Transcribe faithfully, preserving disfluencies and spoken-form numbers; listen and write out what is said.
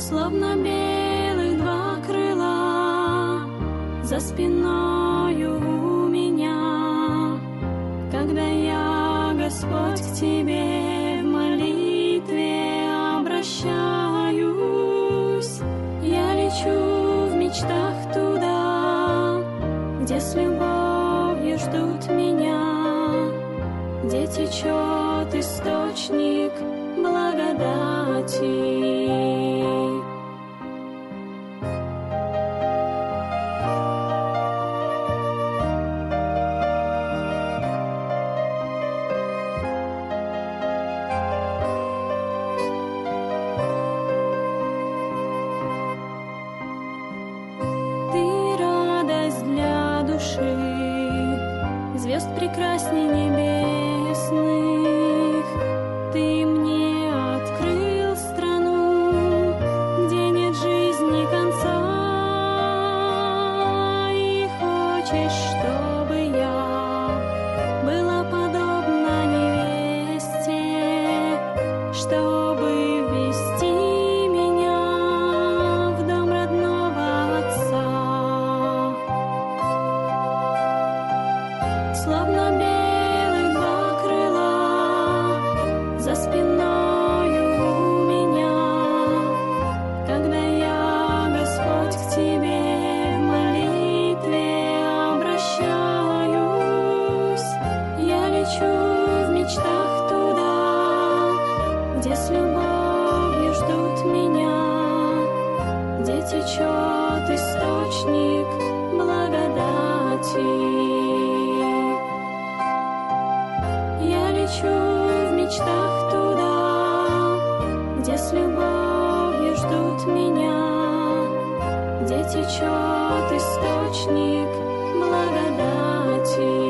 словно белых два крыла за спиною у меня. Когда я, Господь, к Тебе в молитве обращаюсь, я лечу в мечтах туда, где с любовью ждут меня, где течет источник благодати. Звезд прекрасней небесных, Ты мне открыл страну, где нет жизни конца, и хочешь, чтобы я была подобна невесте, чтобы ввести меня в дом родного Отца. Словно белых два крыла за спиною у меня. Когда я, Господь, к Тебе в молитве обращаюсь, я лечу в мечтах туда, где с любовью ждут меня, где течет источник благодати. Лечу в мечтах туда, где с любовью ждут меня, где течет источник благодати.